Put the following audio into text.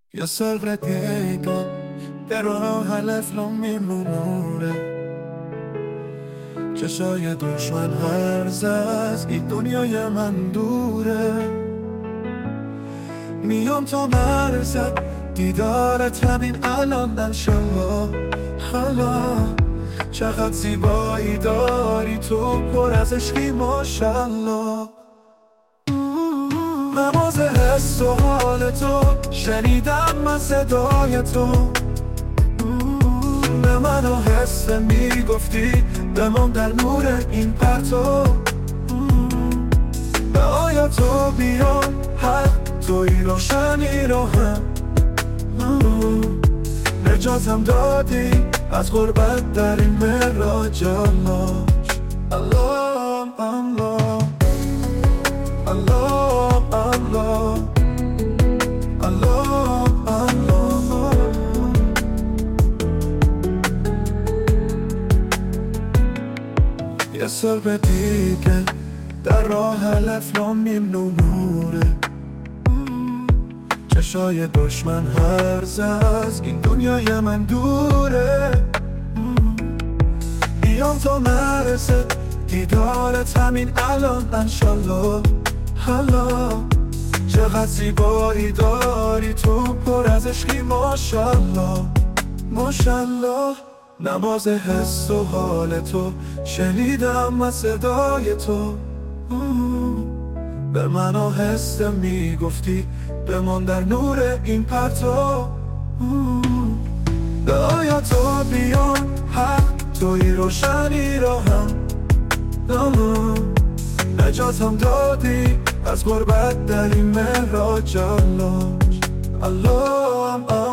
Io sorprendente però حلفلم میمونه چشای دشمن هرز از این دنیای من دوره میام تا مرزت دیدارت همین الان انشالله حالا چقدر زیبایی داری تو پر از عشقی ماشالله نماز حس و حال تو شنیدم من صدای تو به منو حس میگفتی بمان در نور این پرتو به آیاتو بیان حق توی روشنی رو هم نجاتم دادی از غربت در این معراج الله الله الله الله الله الله یه سر به دیگه در راه حلفلم میمونه چشای دشمن هرز از این دنیای من دوره بیام تا نرسه دیدارت همین الان انشالله حالا چقدر زیبایی داری تو پر از عشقی ماشالله ماشالله نماز حس و حال تو شنیدم از صدای تو به منو حس میگفتی بمان در نور این پرتو به آیاتو بیان حق توی روشنی رو هم نجاتم دادی از غربت در این معراج الله الله